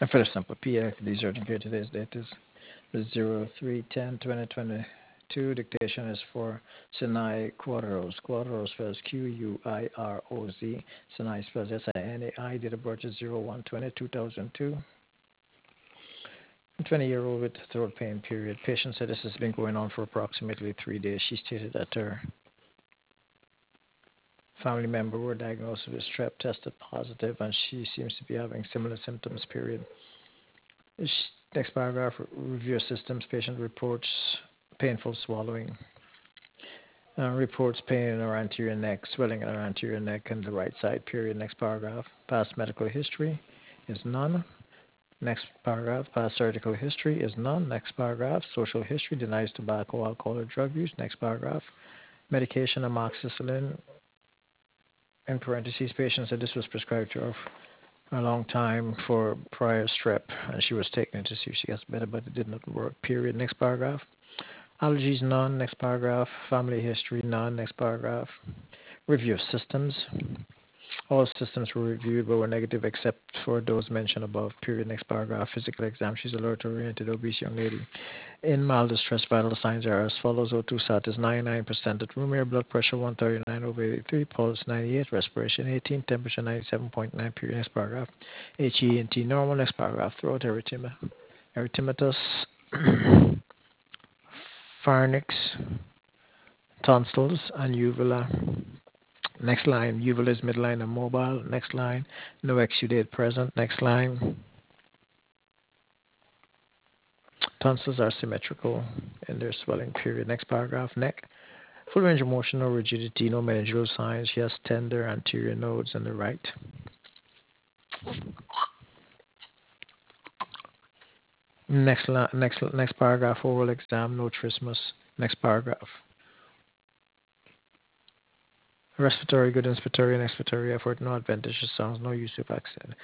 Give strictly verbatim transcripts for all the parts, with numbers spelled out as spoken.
And for the sample P X, these are the today's date is zero three ten twenty twenty-two. Dictation is for Sinai Quadros. Quadros spells Q U I R O Z. Sinai spells S I N A I. Date of birth is zero one twenty two thousand two. twenty-year-old with throat pain, period. Patient said this has been going on for approximately three days. She stated that her family member were diagnosed with strep, tested positive, and she seems to be having similar symptoms, period. Next paragraph, review systems. Patient reports painful swallowing. Uh, reports pain in her anterior neck, swelling in her anterior neck and the right side, period. Next paragraph, past medical history is none. Next paragraph, past surgical history is none. Next paragraph, social history, denies tobacco, alcohol, or drug use. Next paragraph, medication amoxicillin, in parentheses, patient said this was prescribed to her for a long time for prior strep, and she was taking it to see if she gets better, but it did not work, period. Next paragraph, allergies, none. Next paragraph, family history, none. Next paragraph, review of systems. All systems were reviewed but were negative except for those mentioned above. Period. Next paragraph. Physical exam. She's alert oriented, obese young lady. In mild distress, vital signs are as follows. O two sat is ninety-nine percent at room air, blood pressure one thirty-nine over eighty-three, pulse ninety-eight, respiration eighteen, temperature ninety-seven point nine. Period. Next paragraph. H E and T normal. Next paragraph. Throat erythema, erythematous, pharynx, tonsils, and uvula. Next line, uvula is midline and mobile. Next line, no exudate present. Next line, tonsils are symmetrical in their swelling, period. Next paragraph, neck, full range of motion, no rigidity, no meningeal signs. She has tender anterior nodes on the right. Next, li- next, next paragraph, oral exam, no trismus. Next paragraph. Respiratory, good inspiratory and expiratory effort, no adventitious sounds, no use of accent.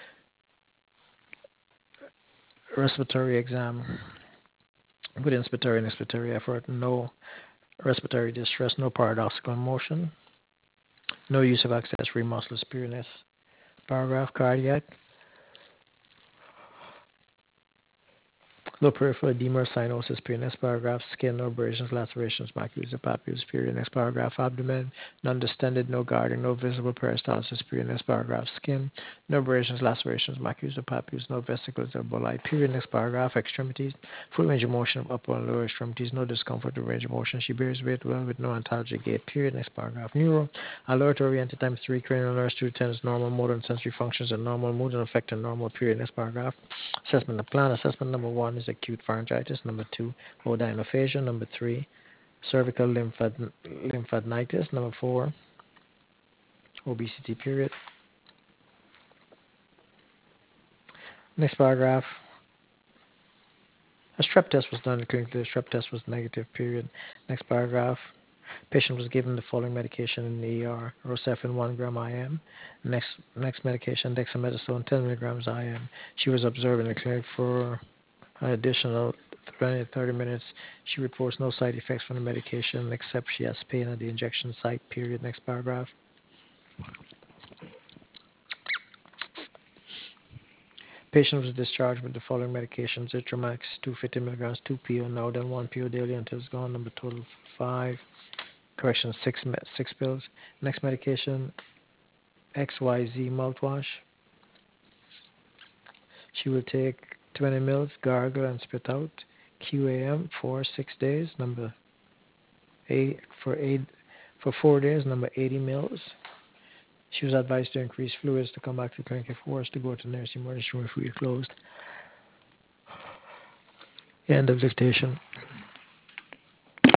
Respiratory exam, good inspiratory and expiratory effort, no respiratory distress, no paradoxical motion, no use of accessory muscle spiriness. Paragraph, cardiac, no peripheral edema or cyanosis, period. Next paragraph, skin, no abrasions, lacerations, macules, or papules, period. Next paragraph, abdomen, none distended, no guarding, no visible peristalsis, period. Next paragraph, skin, no abrasions, lacerations, macules, or papules, no vesicles or bulli, period. Next paragraph, extremities, full range of motion of upper and lower extremities, no discomfort or range of motion. She bears weight well with no antalgic gait, period. Next paragraph, neuro, alert oriented times three, cranial nerves, two tens, normal motor and sensory functions, and normal mood and affect and normal, period. Next paragraph, assessment of plan. Assessment number one is acute pharyngitis. Number two, odynophagia. Number three, cervical lymphad- lymphadenitis. Number four, obesity, period. Next paragraph, a strep test was done. Clinically, the strep test was negative, period. Next paragraph, patient was given the following medication in the E R: Rosefin one gram I M. Next, next medication, dexamethasone ten milligrams I M. She was observed in the clinic for an additional twenty to thirty minutes. She reports no side effects from the medication except she has pain at the injection site, period. Next paragraph. Patient was discharged with the following medications: Zitromax two hundred fifty milligrams, two P O, now then one P O daily until it's gone. Number total five, correction, six, six pills. Next medication, X Y Z mouthwash. She will take twenty mils, gargle and spit out. Q A M for six days. Number eight for eight for four days. Number eighty mils. She was advised to increase fluids to come back to the clinic if forced to go to nursing emergency room if we are closed. End of dictation.